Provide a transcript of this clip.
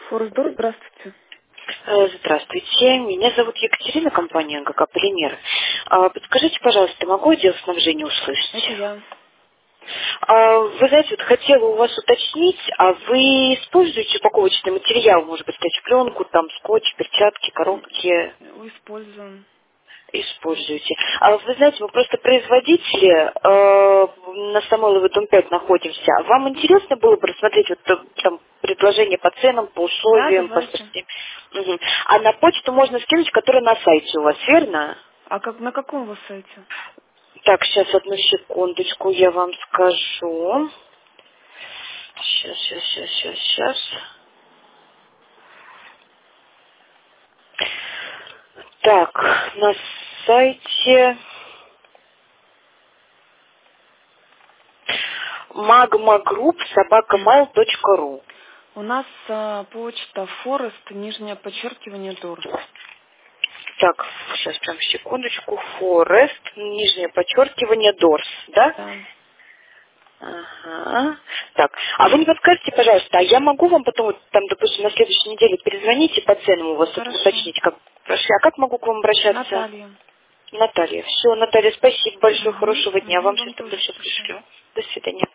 Форсдор, здравствуйте. Здравствуйте, меня зовут Екатерина, компания ГК «Полимер». Подскажите, пожалуйста, могу отдел снабжения Это услышать? я. Вы знаете, вот хотела у вас уточнить, а вы используете упаковочный материал, может быть, сказать, пленку, там, скотч, перчатки, коробки? Используем. Используете. Вы знаете, мы просто производители, на Самойловой, дом 5 находимся. Вам интересно было бы рассмотреть вот там предложения по ценам, по Да, условиям, по давайте. совсем? Мгм. А на почту можно скинуть, которая на сайте у вас, верно? А как на каком у вас сайте? Так, сейчас одну секундочку, я вам скажу. Сейчас. Так, на сайте magmagroup@mail.ru. У нас почта Форест, нижнее подчеркивание Дорс. Так, сейчас прям секундочку. Форест, нижнее подчеркивание, Дорс, да? Да. Ага. Так, а вы не подскажете, пожалуйста, а я могу вам потом, вот, там, допустим, на следующей неделе перезвонить и по ценам у вас Хорошо. уточнить, как прошли? А как могу к вам обращаться? Наталья. Наталья. Все, Наталья, спасибо большое, Угу, хорошего дня. угу, Вам вам сейчас тогда тоже все спасибо. пришлю. До свидания.